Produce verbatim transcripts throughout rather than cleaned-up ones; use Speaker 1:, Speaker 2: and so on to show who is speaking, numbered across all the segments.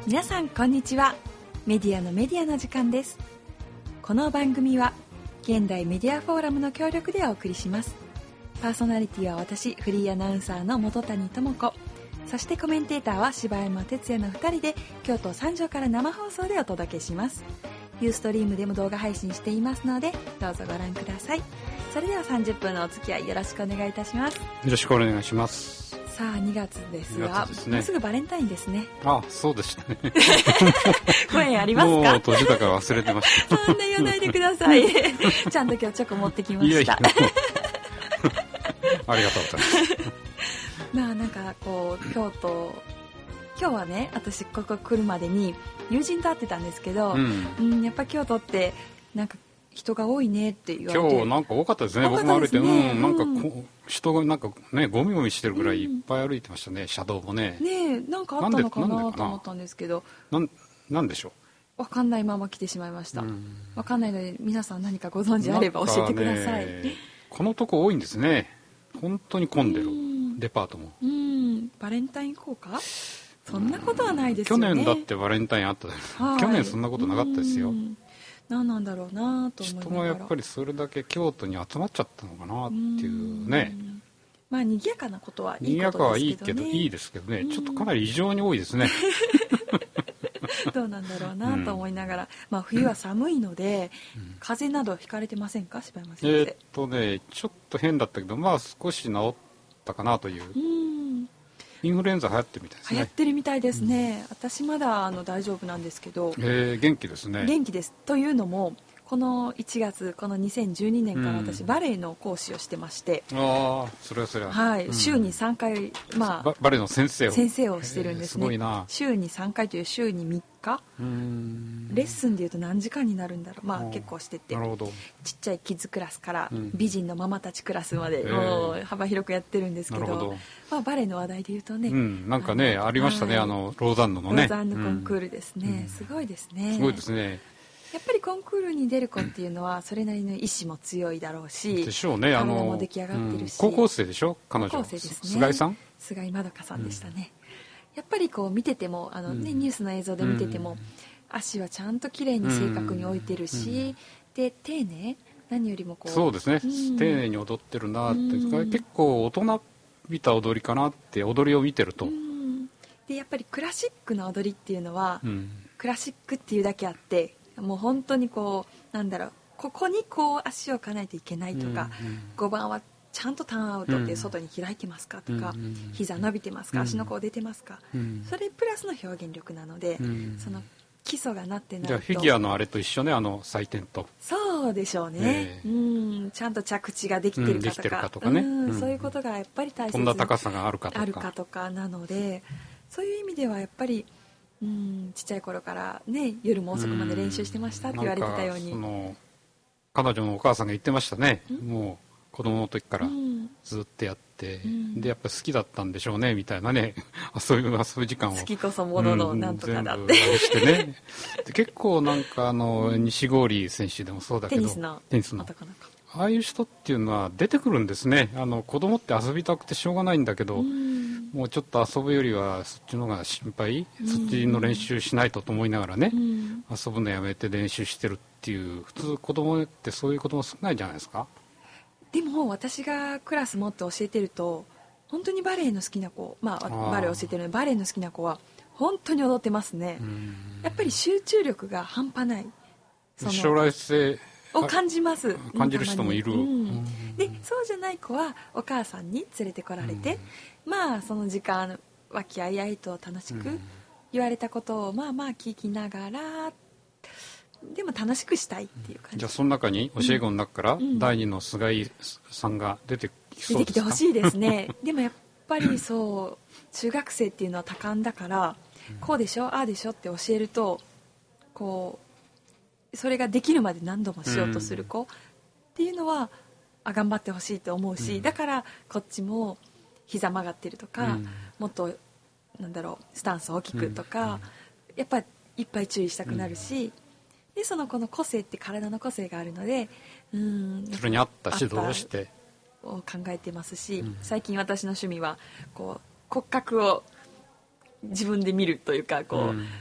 Speaker 1: 皆さんこんにちは。メディアのメディアの時間です。この番組は現代メディアフォーラムの協力でお送りします。パーソナリティは私、フリーアナウンサーの本谷智子、そしてコメンテーターは柴山哲也のふたりで京都三条から生放送でお届けします。ユーストリームでも動画配信していますのでどうぞご覧ください。それではさんじゅっぷんのお付き合いよろしくお願いいたします。よ
Speaker 2: ろしくお願いします。
Speaker 1: さあにがつですが、
Speaker 2: ですね、
Speaker 1: もうすぐバレンタインですね。
Speaker 2: あ、そうでしたね。
Speaker 1: ご縁ありますか？
Speaker 2: もう閉じたから忘れてました。
Speaker 1: そんな言わないでください。ちゃんと今日チョコ持ってきました。いやいや
Speaker 2: ありがとうございます。
Speaker 1: まあなんかこう京都、今日はね、私ここ来るまでに友人と会ってたんですけど、うんうん、やっぱ京都ってなんか人が多いねって言われて、
Speaker 2: 今日なんか多かったですね。僕も歩いて、うん、なんかこう人がなんかねゴミゴミしてるぐらいいっぱい歩いてましたね、うん、車道もね。
Speaker 1: ねえ、なんかあったのかなと思ったんですけど、
Speaker 2: なん、なんでしょ
Speaker 1: う。わかんないまま来てしまいました。わかんないので皆さん何かご存知あれば教えてください。
Speaker 2: このとこ多いんですね。本当に混んでる、デパートも。
Speaker 1: うん、バレンタイン効果？そんなことはないですよね。
Speaker 2: 去年だってバレンタインあったです、はい、去年そんなことなかったですよ。
Speaker 1: 何なんだろうなと思いながら、
Speaker 2: 人もやっぱりそれだけ京都に集まっちゃったのかなっていうね。
Speaker 1: まあ賑やかなことはいいことですけどね。
Speaker 2: 賑やかはいいけどいいですけどね、ちょっとかなり異常に多いですね。
Speaker 1: どうなんだろうなと思いながら、うん、まあ冬は寒いので、うん、風邪などひかれてませんか、柴山先生？
Speaker 2: えー、っとねちょっと変だったけど、まあ少し治ったかなという。うん、インフルエンザ流行ってるみたいですね。
Speaker 1: 流行ってるみたいですね。うん、私まだあの大丈夫なんですけど。
Speaker 2: えー、元気ですね。
Speaker 1: 元気です。というのもこのいちがつ、このにせんじゅうにねんから私、うん、バレエの講師をしてまして、
Speaker 2: ああ、それはそれは、
Speaker 1: はい、うん、週にさんかい、まあ、
Speaker 2: バ, バレエの先生を
Speaker 1: 先生をしてるんですね。
Speaker 2: すごいな。
Speaker 1: 週にさんかいという週にみっか、うーん、レッスンでいうと何時間になるんだろう、まあ結構してて、
Speaker 2: なるほど。
Speaker 1: ちっちゃいキッズクラスから美人のママたちクラスまで、もう幅広くやってるんですけど、なるほど、まあ、バレエの話題でいうとね、
Speaker 2: うん、なんかね あ, ありましたね、はい、あのローザンヌのね、
Speaker 1: ローザンヌコンクールですね、うん、すごいですね。
Speaker 2: すごいですね。
Speaker 1: やっぱりコンクールに出る子っていうのはそれなりの意志も強いだろうし、
Speaker 2: でしょうね。あの
Speaker 1: 体も出来上がってるし、
Speaker 2: うん、高校生でしょ、彼女。
Speaker 1: 高校生ですね。
Speaker 2: 菅井さん、
Speaker 1: 菅井まどかさんでしたね。うん、やっぱりこう見ててもあの、ね、うん、ニュースの映像で見てても、うん、足はちゃんと綺麗に正確に置いてるし、うん、で丁寧、何よりもこう、
Speaker 2: そうですね、うん、丁寧に踊ってるなって、うん、結構大人びた踊りかなって踊りを見てると、うん、
Speaker 1: でやっぱりクラシックな踊りっていうのは、うん、クラシックっていうだけあってもう本当にこうなんだろう、ここにこう足を置かないといけないとか、うんうん、ごばんはちゃんとターンアウトって外に開いてますかとか、うん、膝伸びてますか、うん、足の甲出てますか、うん、それプラスの表現力なので、うん、その基礎がなってないと。
Speaker 2: じゃあフィギュアのあれと一緒ね、あの採点と。
Speaker 1: そうでしょうね、えー、うん、ちゃんと着地ができてるかとか、うん、できてるかとかね、うん、そういうことがやっぱり大切
Speaker 2: こんな高さがあるかとか
Speaker 1: あるかとかなので、そういう意味ではやっぱりうん、ちっちゃい頃からね、夜も遅くまで練習してましたって言われてたように、
Speaker 2: その彼女のお母さんが言ってましたね、もう子供の時からずっとやって、うん、でやっぱ好きだったんでしょうねみたいなね、そういう遊ぶ時間を
Speaker 1: 好きこそもののなんとかだって、うん、全部
Speaker 2: してねで結構なんかあの、うん、西郡選手でもそうだけど、
Speaker 1: テニスの
Speaker 2: テニスの
Speaker 1: 男の子、
Speaker 2: ああいう人っていうのは出てくるんですね。あの子供って遊びたくてしょうがないんだけど、うん、もうちょっと遊ぶよりはそっちの方が心配、うん、そっちの練習しないとと思いながらね、うん、遊ぶのやめて練習してるっていう、普通子供ってそういう子供少ないじゃないですか。
Speaker 1: でも私がクラス持って教えてると本当にバレエの好きな子、まあ、バレエ教えてるのでバレエの好きな子は本当に踊ってますね。やっぱり集中力が半端ない、
Speaker 2: その将来性
Speaker 1: を感じます。
Speaker 2: 感じる人もいる、うん、
Speaker 1: でそうじゃない子はお母さんに連れてこられて、うん、まあその時間和気あいあいと楽しく、うん、言われたことをまあまあ聞きながらでも楽しくしたいっていう感じ、
Speaker 2: じゃあその中に教え子の中から、うん、第二の菅井さんが出てきそうですか？
Speaker 1: 出てきてほしいですねでもやっぱりそう中学生っていうのは多感だから、うん、こうでしょああでしょって教えるとこうそれができるまで何度もしようとする子っていうのは、あ頑張ってほしいと思うし、うん、だからこっちも膝曲がってるとか、うん、もっとなんだろうスタンス大きくとか、うん、やっぱりいっぱい注意したくなるし、でその子の個性って体の個性があるので、うん、
Speaker 2: それに合った指導をして
Speaker 1: を考えてますし、うん、最近私の趣味はこう骨格を自分で見るというかこう、うん、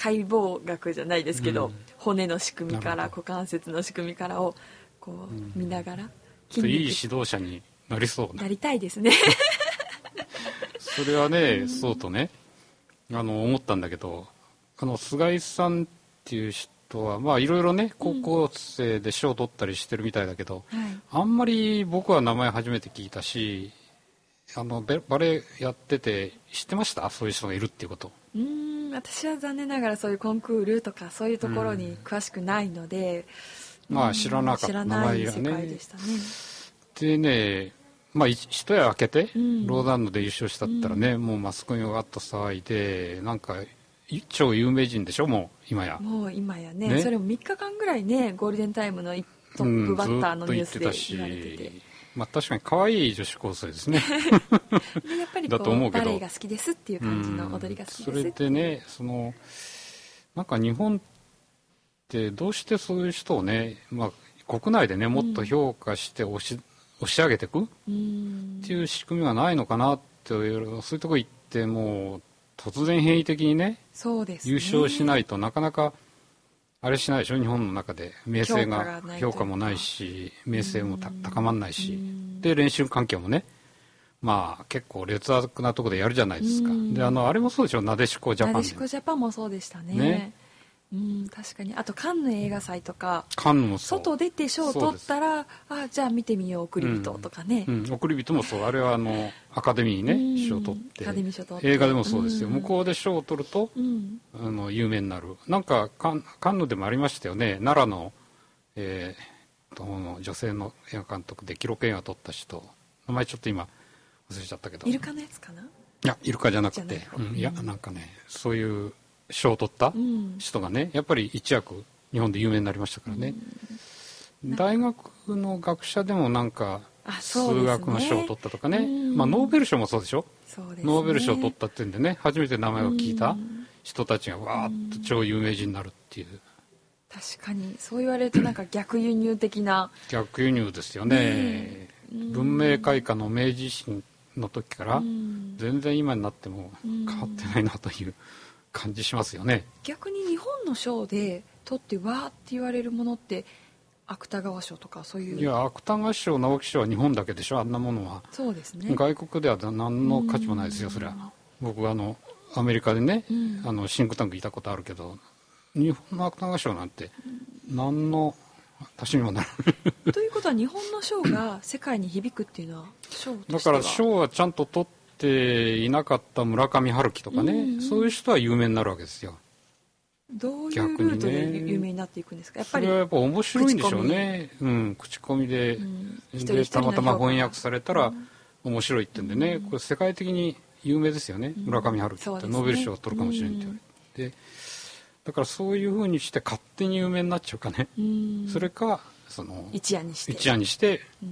Speaker 1: 解剖学じゃないですけど、
Speaker 2: うん、
Speaker 1: 骨の仕組みから股関節の仕組みからをこう見ながら、筋肉
Speaker 2: いい指導者になりそうな
Speaker 1: なりたいですね
Speaker 2: それはね、そうとね、あの思ったんだけど、あの菅井さんっていう人はまあいろいろね高校生で賞を取ったりしてるみたいだけど、
Speaker 1: うんはい、
Speaker 2: あんまり僕は名前初めて聞いたし、あのバレエやってて知ってました？そういう人がいるっていうこと。
Speaker 1: うーん私は残念ながらそういうコンクールとかそういうところに詳しくないので、
Speaker 2: うん、まあ知らなかった、
Speaker 1: 知らない世界でしたね。
Speaker 2: でね、まあ、一夜明けて、
Speaker 1: うん、
Speaker 2: ローザンヌで優勝したったらね、うん、もうマスコミがわっと騒いで、なんか超有名人でしょ、もう今や。
Speaker 1: もう今やね、
Speaker 2: ね、
Speaker 1: それもみっかかんぐらいね、ゴールデンタイムのトップバッターのニュースで言われてて、うん、て
Speaker 2: まあ、確かに可愛い女子高生ですね
Speaker 1: でやっぱりこうバレエが好きですっていう感じの踊りが好きです、
Speaker 2: うん、それでね、そのなんか日本ってどうしてそういう人をね、まあ、国内でねもっと評価して押し、うん押し上げていくっていう仕組みがないのかなっていう、そういうとこ行ってもう突然変異的に ね,
Speaker 1: そうですね
Speaker 2: 優勝しないとなかなかあれしないでしょ。日本の中で名声が評価もないし名声も高まらないし、で練習環境もねまあ結構劣悪なところでやるじゃないですか。であのあれもそうでしょ、なでしこジャパン、
Speaker 1: なでしこジャパンもそうでしたね。ねうん、確かに。あとカンヌ映画祭とか、
Speaker 2: カンヌもそう、
Speaker 1: 外出て賞を取ったらあじゃあ見てみよう送り人とかね、
Speaker 2: うんうん、送り人もそう、あれはあのアカデミーね賞を取って、
Speaker 1: アカデミー賞取って
Speaker 2: 映画でもそうですよ、向こうで賞を取ると、
Speaker 1: うん、
Speaker 2: あの有名になる。なんかカン、カンヌでもありましたよね、奈良の、えー、の女性の映画監督で記録映画を撮った人、名前ちょっと今忘れちゃったけど、
Speaker 1: イルカのやつかな。
Speaker 2: いやイルカじゃなくて、うん、いやなんかねそういう賞を取った人がね、やっぱり一躍日本で有名になりましたからね、うん、大学の学者でもなんか数学の賞を取ったとかね、まあ、ノーベル賞もそうでしょ。そうですね、ノーベル賞を取ったっていうんでね初めて名前を聞いた人たちがわーっと超有名人になるっていう。
Speaker 1: 確かにそう言われるとなんか逆輸入的な
Speaker 2: 逆輸入ですよね、文明開化の明治維新の時から全然今になっても変わってないなという感じしますよね。
Speaker 1: 逆に日本の賞で取ってわーって言われるものって芥川賞とかそういう。
Speaker 2: いや芥川賞直木賞は日本だけでしょ、あんなものは。
Speaker 1: そうですね、
Speaker 2: 外国では何の価値もないですよそれは。僕はあのアメリカでね、うん、あのシンクタンクいたことあるけど日本の芥川賞なんて何の足しにもなる
Speaker 1: ということは日本の賞が世界に響くっていうのは賞としては
Speaker 2: だから賞はちゃんと取っていなかった村上春樹とかね、うんうん、そういう人は有名になるわけですよ。
Speaker 1: どういうルートで有名になっていくんですか。やっぱり
Speaker 2: それはやっぱ面白いんでしょうね。うん、口コミで、うん、でたまたま翻訳されたら面白いってんでね、うん、これ世界的に有名ですよね、うん、村上春樹って、ね、ノーベル賞を取るかもしれないって言われて、うん、でだからそういうふうにして勝手に有名になっちゃうかね、うん、それかその
Speaker 1: 一夜にして
Speaker 2: 一夜にして、うん、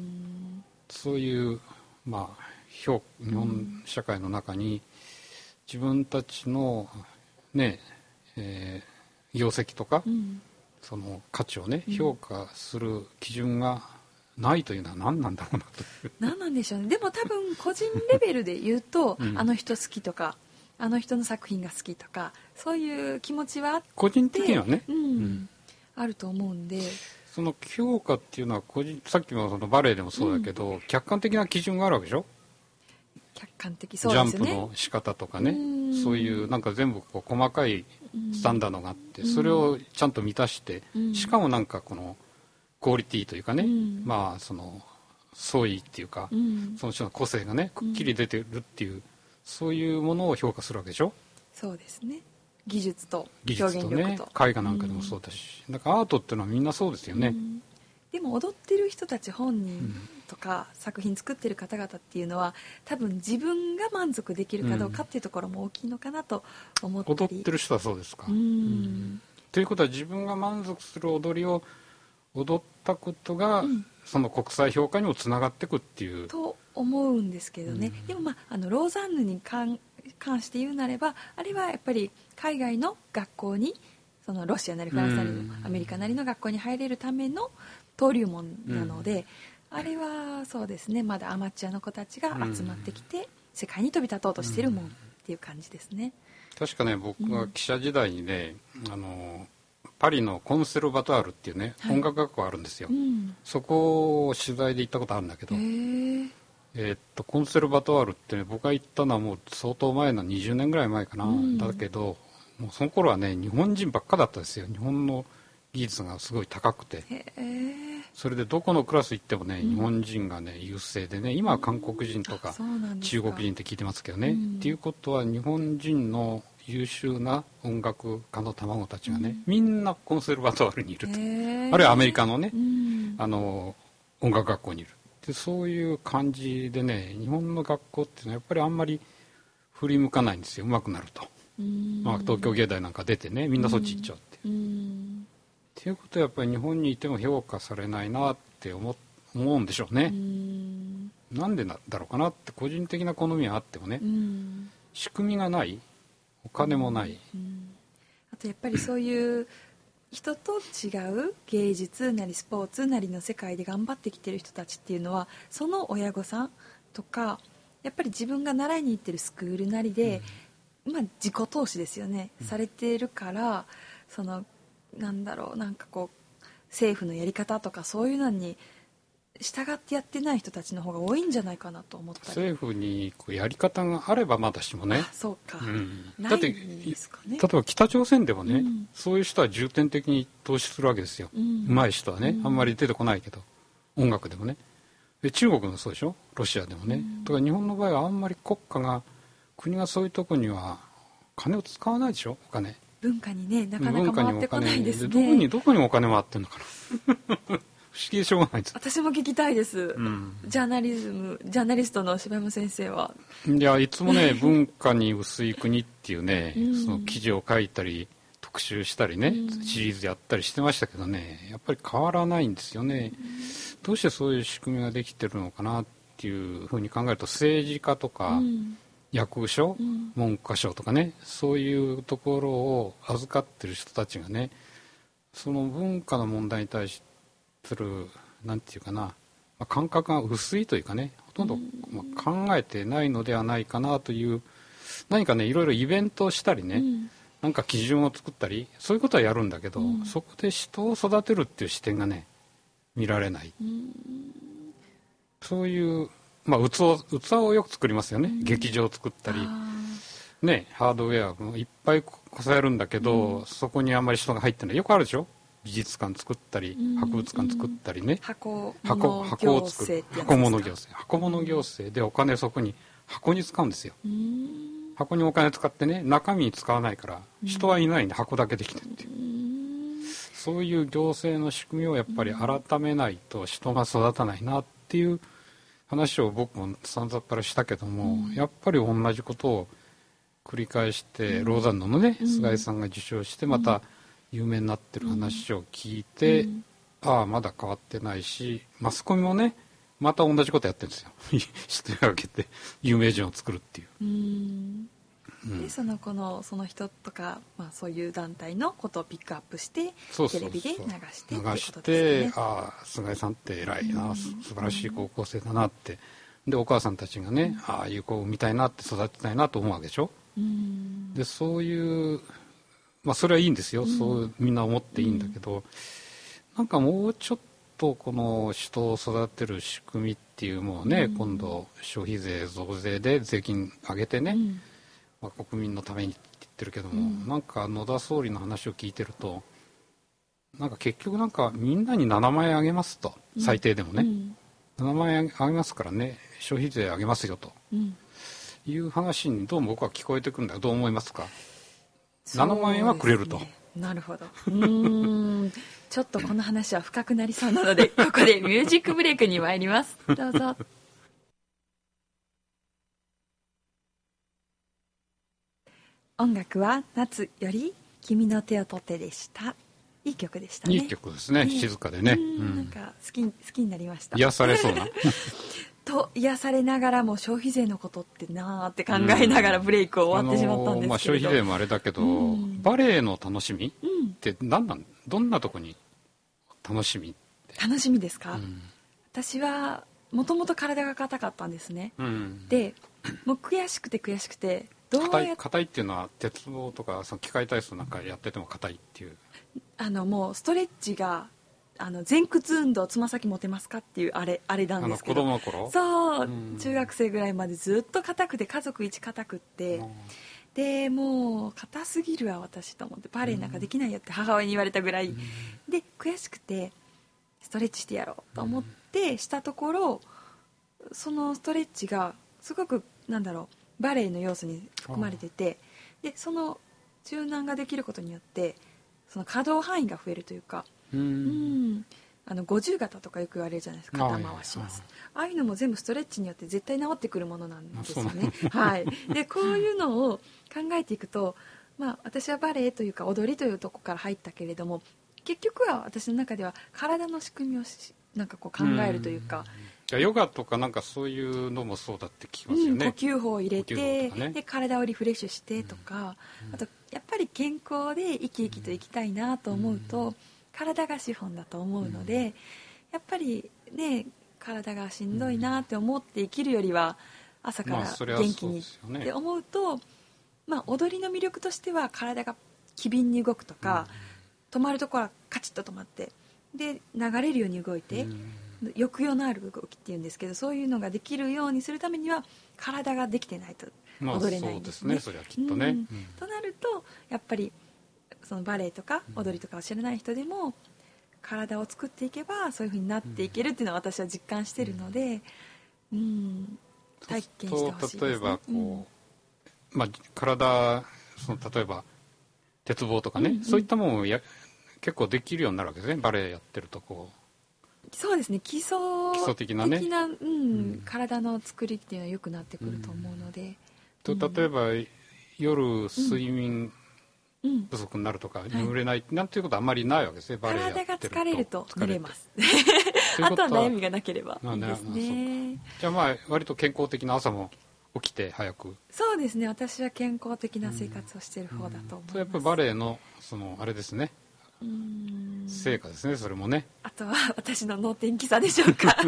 Speaker 2: そういうまあ評日本社会の中に自分たちのねえー、業績とか、うん、その価値をね、うん、評価する基準がないというのは何なんだろうなという
Speaker 1: 何なんでしょうね。でも多分個人レベルで言うと、うん、あの人好きとかあの人の作品が好きとかそういう気持ちはあって
Speaker 2: 個人的にはね、
Speaker 1: うんうん、あると思うんで、
Speaker 2: その評価っていうのは個人さっきもそのバレエでもそうだけど、客観的な基準があるわけでしょ。
Speaker 1: 客観的、そうですね、
Speaker 2: ジャンプの仕方とかね、そういうなんか全部こう細かいスタンダードがあって、それをちゃんと満たして、しかもなんかこのクオリティというかね、まあその創意っていうか、その人の個性がねくっきり出てるっていう、そういうものを評価するわけでしょ。
Speaker 1: そうですね、技術と表現力と、
Speaker 2: 技術とね、絵画なんかでもそうだし、だからアートっていうのはみんなそうですよね。
Speaker 1: でも踊ってる人たち本人とか作品作ってる方々っていうのは多分自分が満足できるかどうかっていうところも大きいのかなと思ったり、
Speaker 2: 踊ってる人はそうですか。うんうんということは自分が満足する踊りを踊ったことが、うん、その国際評価にもつながっていくっていう
Speaker 1: と思うんですけどね、うん、でもまあ、あのローザンヌに関して言うなればあれはやっぱり海外の学校にそのロシアなりフランスなりのアメリカなりの学校に入れるための登竜門なので、うん、あれはそうですね、まだアマチュアの子たちが集まってきて、うん、世界に飛び立とうとしてるもんっていう感じですね。
Speaker 2: 確かね、僕が記者時代にね、うん、あのパリのコンセルバトワールっていうね、はい、音楽学校あるんですよ、うん、そこを取材で行ったことあるんだけど、えーえー、っとコンセルバトワールって、ね、僕が行ったのはもう相当前のにじゅうねんぐらい前かな、うん、だけどもうその頃はね日本人ばっかだったですよ。日本の技術がすごい高くて、えー、それでどこのクラス行ってもね、うん、日本人がね優勢でね、今は韓国人とか、うん、中国人って聞いてますけどね、うん、っていうことは日本人の優秀な音楽家の卵たちがね、うん、みんなコンセルバトワールにいると、あるいはアメリカのね、うん、あの音楽学校にいるで、そういう感じでね、日本の学校っていうのはやっぱりあんまり振り向かないんですよ、うまくなると、うん、まあ、東京芸大なんか出てね、みんなそっち行っちゃうって、うんうん、っていうことはやっぱり日本にいても評価されないなって思思うんでしょうね。うん、なんでだろうかなって、個人的な好みはあってもね、うん、仕組みがない、お金もない、うんうん、
Speaker 1: あとやっぱりそういう人と違う芸術なりスポーツなりの世界で頑張ってきてる人たちっていうのは、その親御さんとかやっぱり自分が習いに行ってるスクールなりで、うん、まあ自己投資ですよね、うん、されてるから、そのなんだろう、なんかこう政府のやり方とかそういうのに従ってやってない人たちの方が多いんじゃないかなと思ったり。
Speaker 2: 政府にこうやり方があればまだしもね。
Speaker 1: あ、そうか、うん、
Speaker 2: だってですかね、例えば北朝鮮でもね、うん、そういう人は重点的に投資するわけですよ、うん、上手い人はね、うん、あんまり出てこないけど、音楽でもね。で中国もそうでしょ、ロシアでもね、うん、とか日本の場合はあんまり国家が国がそういうとこには金を使わないでしょ、お金。
Speaker 1: 文化にね、なかなか回ってこないですね。
Speaker 2: でどこにどこにお金回ってんのかな不思議でしょうがないです。
Speaker 1: 私も聞きたいです、うん、ジャーナリズムジャーナリストの柴山先生は。
Speaker 2: いや、いつもね文化に薄い国っていうね、うん、その記事を書いたり特集したりね、うん、シリーズやったりしてましたけどね、やっぱり変わらないんですよね、うん、どうしてそういう仕組みができてるのかなっていうふうに考えると、政治家とか、うん、役所、うん、文科省とかね、そういうところを預かってる人たちがね、その文化の問題に対してするなんていうかな、まあ、感覚が薄いというかね、ほとんど、まあ、考えてないのではないかなという、何かねいろいろイベントをしたりね、うん、なんか基準を作ったりそういうことはやるんだけど、うん、そこで人を育てるっていう視点がね見られない、うん、そういう、まあ、器を、器をよく作りますよね、うん、劇場を作ったりね、ハードウェアもいっぱいこさえるんだけど、そこにあんまり人が入ってない、よくあるでしょ、美術館作ったり、うん、博物館作ったりね、
Speaker 1: 箱
Speaker 2: 物行政箱物行政箱物行政でお金そこに箱に使うんですよ、うん、箱にお金使ってね、中身に使わないから人はいないんで箱だけできてるっていう、うん、そういう行政の仕組みをやっぱり改めないと人が育たないなっていう話を僕も散々からしたけども、うん、やっぱり同じことを繰り返して、ローザンヌのね、菅井さんが受賞してまた有名になってる話を聞いて、うん、ああまだ変わってないし、マスコミもねまた同じことやってるんですよ人を挙げて有名人を作るっていう、うん
Speaker 1: うん、でそのこのその人とか、まあ、そういう団体のことをピックアップしてテレビで流して
Speaker 2: 流して、ね、ああ菅井さんって偉いな、うん、素晴らしい高校生だなって、でお母さんたちがね、うん、ああいう子を見たいなって育てたいなと思うわけでしょ、うん、でそういうまあそれはいいんですよ、うん、そうみんな思っていいんだけど、うん、なんかもうちょっとこの人を育てる仕組みっていうものをね、うん、今度消費税増税で税金上げてね、うんまあ、国民のためにって言ってるけども、うん、なんか野田総理の話を聞いてると、なんか結局なんかみんなにななまんえんあげますと、最低でもね、うん、ななまんえんあげますからね、消費税上げますよと、うん、いう話にどうも僕は聞こえてくるんだけど、どう思いますか。ななまんえんはくれると、ね、
Speaker 1: なるほど。うーんちょっとこの話は深くなりそうなのでここでミュージックブレイクに参ります。どうぞ。音楽は夏より君の手を取ってでした。いい曲でしたね。
Speaker 2: いい曲ですね、ね、静かでね、
Speaker 1: うん、なんか好き、好きになりました。
Speaker 2: 癒されそうな
Speaker 1: と癒されながらも消費税のことってなーって考えながらブレイクを終わってしまったんですけど、あのーまあ、
Speaker 2: 消費税もあれだけど、うん、バレエの楽しみって何なん、どんなとこに楽しみって
Speaker 1: 楽しみですか、うん、私はもともと体が硬かったんですね、うん、でもう悔しくて悔しくてどう
Speaker 2: 硬
Speaker 1: やっ
Speaker 2: い硬いっていうのは鉄棒とかその機械体操なんかやってても硬いっていう。
Speaker 1: あのもうストレッチがあの前屈運動つま先持てますかっていうあれあれなんですけど、
Speaker 2: あの子供の頃
Speaker 1: そう、
Speaker 2: うん、
Speaker 1: 中学生ぐらいまでずっと硬くて家族一硬くって、うん、でもう硬すぎるわ私と思ってバレエなんかできないよって母親に言われたぐらい、うん、で悔しくてストレッチしてやろうと思ってしたところ、そのストレッチがすごくなんだろうバレエの要素に含まれてて、でその柔軟ができることによってその可動範囲が増えるというか、うん、うんあの五十肩とかよく言われるじゃないですか、肩回します。ああいうのも全部ストレッチによって絶対治ってくるものなんですよね。はい。でこういうのを考えていくと、まあ私はバレエというか踊りというとこから入ったけれども、結局は私の中では体の仕組みをしなんかこう考えるというか。
Speaker 2: うん、ヨガとかなんかそういうのもそうだって聞きますよね。
Speaker 1: うん、呼吸法を入れて、ね、で体をリフレッシュしてとか、うん、あとやっぱり健康で生き生きと生きたいなと思うと、うん、体が資本だと思うので、うん、やっぱりね体がしんどいなって思って生きるよりは朝から元気にって思うと、まあうね、まあ、踊りの魅力としては体が機敏に動くとか、うん、止まるところはカチッと止まってで流れるように動いて、うん、抑揚のある動きっていうんですけど、そういうのができるようにするためには体ができてないと踊れないんですね。
Speaker 2: まあ、そうですね、それはきっとね、うんうん、
Speaker 1: となるとやっぱりそのバレエとか踊りとかを知らない人でも体を作っていけばそういう風になっていけるっていうのは私は実感しているので、うん、体験してほしいですね。
Speaker 2: 例えばこう、うんまあ、体その例えば鉄棒とかね、うんうん、そういったものをや結構できるようになるわけですね、バレエやってるとこう。
Speaker 1: そうですね、基礎
Speaker 2: 基礎的なね、
Speaker 1: うんうん、体の作りっていうのは良くなってくると思うので、
Speaker 2: うん、と例えば、うん、夜睡眠不足になるとか、うん、眠れない、はい、なんていうことはあんまりないわけですね、バレエやってると。
Speaker 1: 体が疲れると寝れますあとは悩みがなければいいですね。
Speaker 2: じゃあまあ割と健康的な朝も起きて早く。
Speaker 1: そうですね、私は健康的な生活をしている方だと思います。うんうん、
Speaker 2: やっぱりバレエのそのあれですね、うーん成果ですね、それもね。
Speaker 1: あとは私の能天気さでしょうか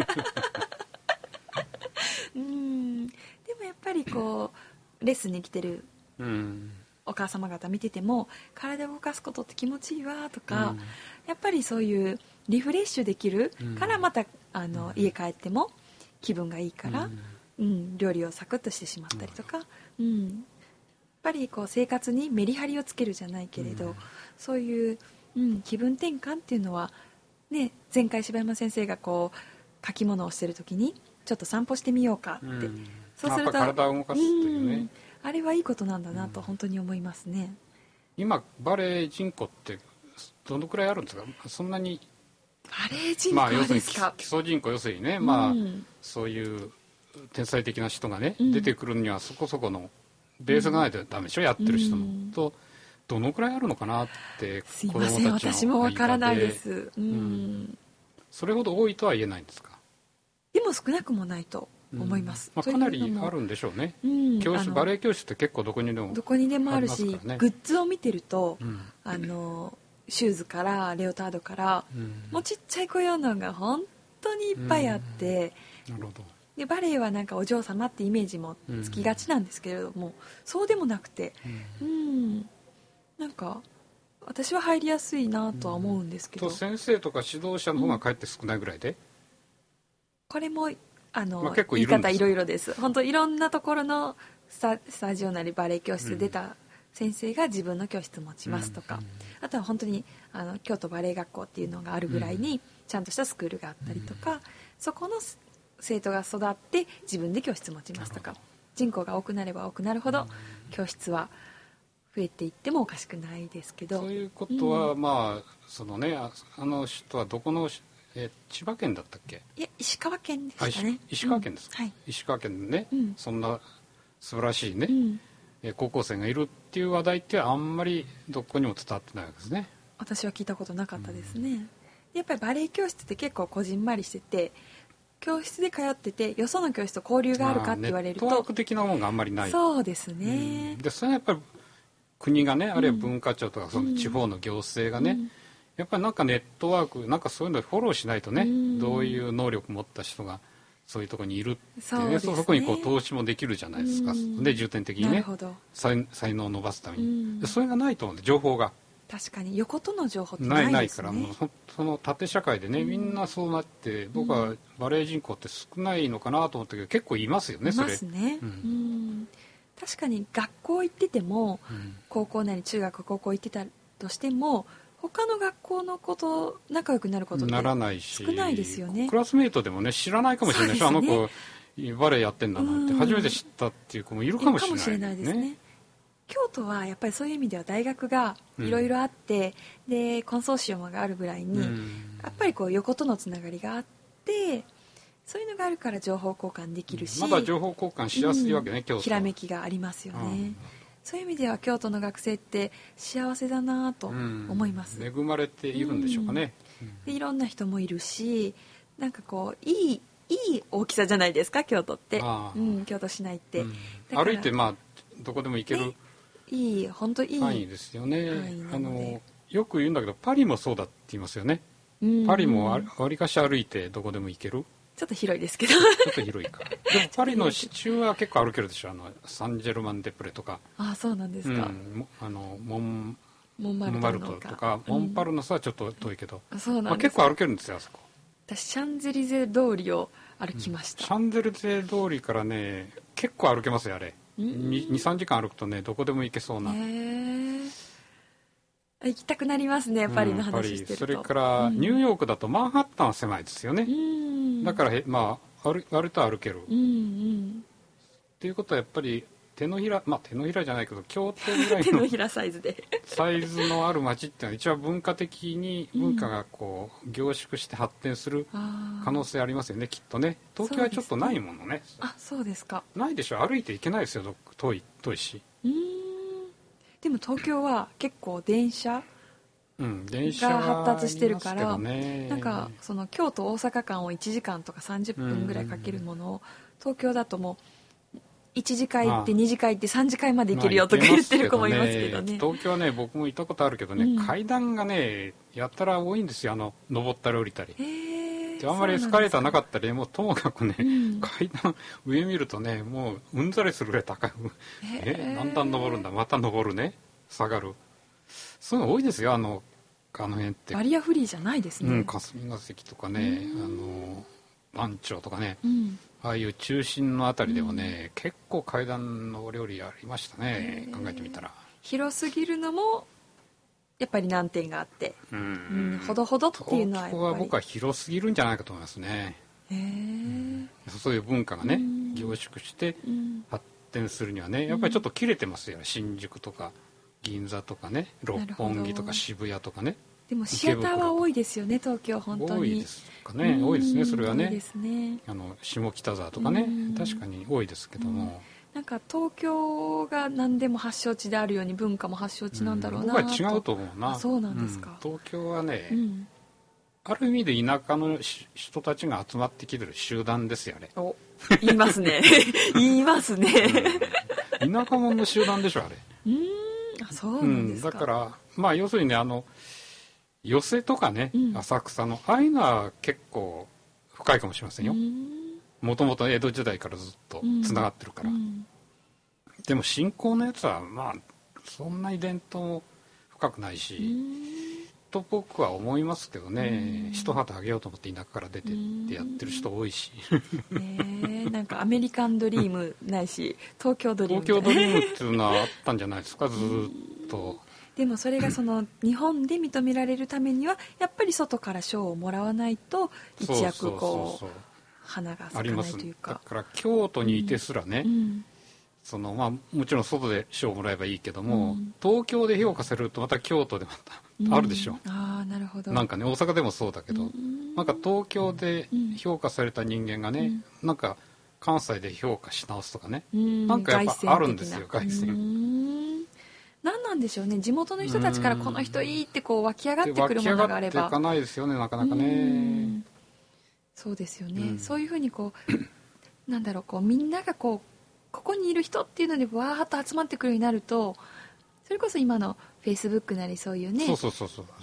Speaker 1: うーんでもやっぱりこうレッスンに来てるお母様方見てても体を動かすことって気持ちいいわとか、うん、やっぱりそういうリフレッシュできるからまたあの、うん、家帰っても気分がいいから、うんうん、料理をサクッとしてしまったりとか、うん、やっぱりこう生活にメリハリをつけるじゃないけれど、うん、そういう、うん、気分転換っていうのは、ね、前回柴山先生がこう書き物をしてる時にちょっと散歩してみようかって、うん、そうすると
Speaker 2: 体を動かすというね、
Speaker 1: うん、あれはいいことなんだなと本当に思いますね。
Speaker 2: 今バレエ人口ってどのくらいあるんですか？そんなに
Speaker 1: バレエ人口ですか？
Speaker 2: まあ、基礎人口要するにね、まあ、うん、そういう天才的な人がね、うん、出てくるにはそこそこのベースがないとダメでしょ、うん、やってる人も、うん、とどのくらいあるのかなって子供たちの間で。すいません、
Speaker 1: 私もわからないです、うんうん、
Speaker 2: それほど多いとは言えないんですか？
Speaker 1: でも少なくもないと思います、
Speaker 2: うんまあ、かなりあるんでしょうね、うん、教室バレエ教室って結構どこにでも
Speaker 1: どこにでもあるし、ね、グッズを見てると、うん、あのシューズからレオタードから、うん、もうちっちゃい子用のが本当にいっぱいあって、
Speaker 2: うん、なるほど。
Speaker 1: でバレエはなんかお嬢様ってイメージもつきがちなんですけれども、うん、そうでもなくて、うん、うん、なんか私は入りやすいなとは思うんですけど、
Speaker 2: と先生とか指導者の方がかえって少ないぐらいで、うん、
Speaker 1: これもあの、まあ、
Speaker 2: 結構いるんです。
Speaker 1: 言い方いろいろです。本当いろんなところのス タ, スタジオなりバレエ教室で出た先生が自分の教室持ちますとか、うん、あとは本当にあの京都バレエ学校っていうのがあるぐらいにちゃんとしたスクールがあったりとか、うん、そこの生徒が育って自分で教室持ちますとか、人口が多くなれば多くなるほど教室は増えていってもおかしくないですけど、
Speaker 2: そういうことは、うん、まあそのね、あ, あの人はどこのえ千葉県だったっけ？
Speaker 1: いや石川県でしたね。
Speaker 2: 石川県ですか、
Speaker 1: うんはい、
Speaker 2: 石川県でね、うん、そんな素晴らしいね、うん、え高校生がいるっていう話題ってあんまりどこにも伝わってないわけですね。
Speaker 1: 私は聞いたことなかったですね、うん、やっぱりバレエ教室って結構こじんまりしてて、教室で通っててよその教室と交流があるかって言われると、
Speaker 2: ネットワーク的なものがあんまりない。
Speaker 1: そうですね、
Speaker 2: うん、でそれはやっぱり国がね、あるいは文化庁とかその地方の行政がね、うんうん、やっぱりなんかネットワークなんかそういうのでフォローしないとね、うん、どういう能力を持った人がそういうところにいるってね、
Speaker 1: そうですね、
Speaker 2: そこにこう投資もできるじゃないですか、で重点的にね才、才能を伸ばすために、でそれがないと思うんで、情報が
Speaker 1: 確かに横との情報って
Speaker 2: な
Speaker 1: ないいですね。
Speaker 2: ないから、もうその縦社会でね、みんなそうなって、僕はバレエ人口って少ないのかなと思ったけど、結構いますよね、それ。います
Speaker 1: ね、うんうん、確かに学校行ってても、うん、高校なり中学高校行ってたとしても他の学校の子と仲良くなることって少ないですよね。
Speaker 2: クラスメートでもね知らないかもしれないし、ね、あの子バレエやってんだなんて初めて知ったっていう子もいるかもしれない、ね、いるかもしれないですね。
Speaker 1: 京都はやっぱりそういう意味では大学がいろいろあって、うん、でコンソーシアムがあるぐらいに、うん、やっぱりこう横とのつながりがあってそういうのがあるから情報交換できるし、
Speaker 2: まだ情報交換しやすいわけね、うん、京都
Speaker 1: ひらめきがありますよね、うん、そういう意味では京都の学生って幸せだなと思います、
Speaker 2: うん、恵まれているんでしょうかね、
Speaker 1: うん、でいろんな人もいるしなんかこういいいい大きさじゃないですか京都って、うん、京都市内って、うん、
Speaker 2: 歩いてまあどこでも行ける、ね、
Speaker 1: いい本当いい
Speaker 2: 範囲ですよね。あのよく言うんだけどパリもそうだって言いますよね。パリもわりかし歩いてどこでも行ける。
Speaker 1: ちょっと広いですけどち
Speaker 2: ょっと広いかでもパリの市中は結構歩けるでしょ。あのサンジェルマン・デ・プレとか。
Speaker 1: あ、そうなんですか、うん、
Speaker 2: あのモン
Speaker 1: モンマルト
Speaker 2: とかモンパルノスはちょっと遠いけど、
Speaker 1: うん、そうなんです、
Speaker 2: まあ、結構歩けるんですよあそこ。
Speaker 1: 私シャンゼリゼ通りを歩きました、
Speaker 2: うん、シャンゼリゼ通りからね結構歩けますよあれ。にさんじかん歩くとねどこでも行けそうな。へ
Speaker 1: ー、行きたくなりますねパリの話してると、うん、
Speaker 2: それからニューヨークだとマンハッタンは狭いですよね、うん、だからまあ歩割と歩ける、うんうん、っていうことはやっぱり手のひらまあ手のひらじゃないけど京都ぐらいの
Speaker 1: 手のひらサイズで
Speaker 2: サイズのある町っていうのは一応文化的に文化がこう凝縮して発展する可能性ありますよねきっとね。東京はちょっとないもの ね, ね
Speaker 1: あ、そうですか。
Speaker 2: ないでしょ。歩いて行けないですよ遠い遠いし。
Speaker 1: うーんでも東京は結構電車が発達してるから、うんね、なんかその京都大阪間をいちじかんとかさんじゅっぷんぐらいかけるものを東京だともういちじかん行ってにじかん行ってさんじかんまで行けるよとか言ってる子もいますけどね。
Speaker 2: 東京はね僕も行ったことあるけどね、うん、階段がねやったら多いんですよ。あの登ったり降りたり。へであんまりエスカレーターなかったりもうともかくね、うん、階段上見るとねもううんざりするぐらい高い。えだんだん登るんだまた登るね下がる。そういうの多いですよあのあの辺って。
Speaker 1: バリアフリーじゃないですね。
Speaker 2: うん、霞が関とかねあの番町とかね、うん、ああいう中心のあたりではね、うん、結構階段のお料理ありましたね。考えてみたら
Speaker 1: 広すぎるのもやっぱり難点があって、うんうん、ほどほどっていうのはやっぱり
Speaker 2: 東京は僕は広すぎるんじゃないかと思いますね。へ、うん、そういう文化がね、うん、凝縮して発展するにはねやっぱりちょっと切れてますよ。新宿とか銀座とかね六本木とか渋谷とかね。
Speaker 1: でもシアターは多いですよね東京本当に。
Speaker 2: 多いですかね。多いですねそれはね。多いですね。あの下北沢とかね確かに多いですけども、
Speaker 1: なんか東京が何でも発祥地であるように文化も発祥地なんだろうなと、うん、
Speaker 2: 僕は違うと思うな。
Speaker 1: そうなんですか、
Speaker 2: うん、東京はね、うん、ある意味で田舎の人たちが集まってきてる集団ですよね。
Speaker 1: お言いますね言いますね、
Speaker 2: うん、田舎者の集団でしょあれ。
Speaker 1: うーんあそうなんですか、
Speaker 2: うん、だからまあ要するにねあの寄席とかね、うん、浅草のああいうのは結構深いかもしれませんよ。もともと江戸時代からずっとつながってるから、うん、でも信仰のやつはまあそんなに伝統も深くないしと僕は思いますけどね。一旗あげようと思って田舎から出てってやってる人多いし
Speaker 1: ね、なんかアメリカンドリームないし東京ドリーム
Speaker 2: 東京ドリームっていうのはあったんじゃないですかずっと。
Speaker 1: でもそれがその日本で認められるためにはやっぱり外から賞をもらわないと一躍こう花が咲かないというか。
Speaker 2: だから京都にいてすらね、うん、そのまあもちろん外で賞をもらえばいいけども、うん、東京で評価されるとまた京都でまたあるでしょ、
Speaker 1: うん、あーなるほど。
Speaker 2: なんかね大阪でもそうだけど、うん、なんか東京で評価された人間がね、うん、なんか関西で評価し直すとかね、うん、なんかやっぱあるんですよ凱旋。
Speaker 1: 何なんでしょうね。地元の人たちからこの人いいってこう湧き上がってくるものがあれば湧き上がってい
Speaker 2: かないですよねなかなかね。
Speaker 1: そうですよね、うん、そういうふうにこうなんだろうこうみんながこうここにいる人っていうのでわーっと集まってくるようになるとそれこそ今のフェイスブックなりそういうね
Speaker 2: そうそうそうそう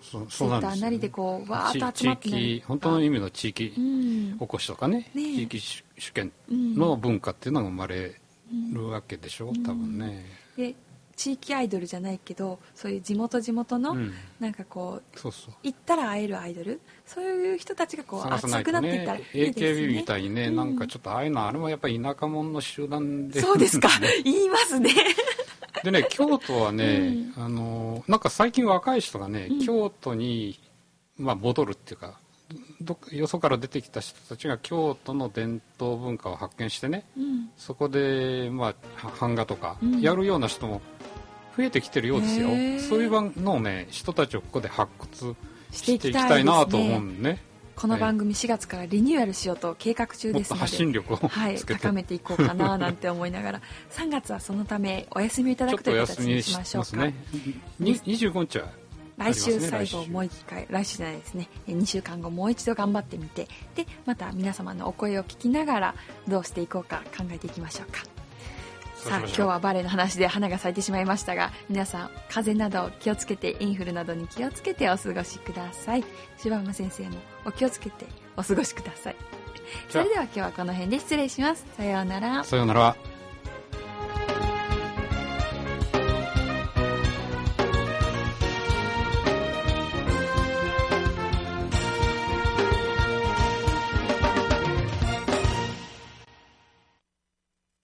Speaker 2: そそうなんですよね、
Speaker 1: センターなりでこうわーっと集まって
Speaker 2: 地域本当の意味の地域おこしとかね、
Speaker 1: ね
Speaker 2: 地域主権の文化っていうのが生まれるわけでしょ、多分ね。
Speaker 1: で地域アイドルじゃないけどそういう地元地元の、うん、なんかこう、
Speaker 2: そうそう
Speaker 1: 行ったら会えるアイドル、そういう人たちがこう熱くなっていったらいいですね。
Speaker 2: エーケービー みたいにね、うん、なんかちょっとああいうのあれもやっぱり田舎者の集団で
Speaker 1: そうですか言いますね
Speaker 2: でね、京都はね、うん、あのなんか最近若い人がね、うん、京都に、まあ、戻るっていうかどよそから出てきた人たちが京都の伝統文化を発見してね、うん、そこで、まあ、版画とかやるような人も増えてきてるようですよ、うん、そういうのをね人たちをここで発掘していきたいなと思うんね。
Speaker 1: この番組しがつからリニューアルしようと計画中ですので、
Speaker 2: 発信力を、
Speaker 1: はい、高めていこうかななんて思いながらさんがつはそのためお休みいただくという形にしましょうか。ちょっとお休みしますね。にじゅうごにちは来週最後もう一回、来週じゃないですね、にしゅうかんごもう一度頑張ってみて、でまた皆様のお声を聞きながらどうしていこうか考えていきましょうか。さあ今日はバレエの話で花が咲いてしまいましたが、皆さん風邪など気をつけて、インフルなどに気をつけてお過ごしください。柴山先生もお気をつけてお過ごしください。それでは今日はこの辺で失礼します。さようなら。
Speaker 2: さようなら。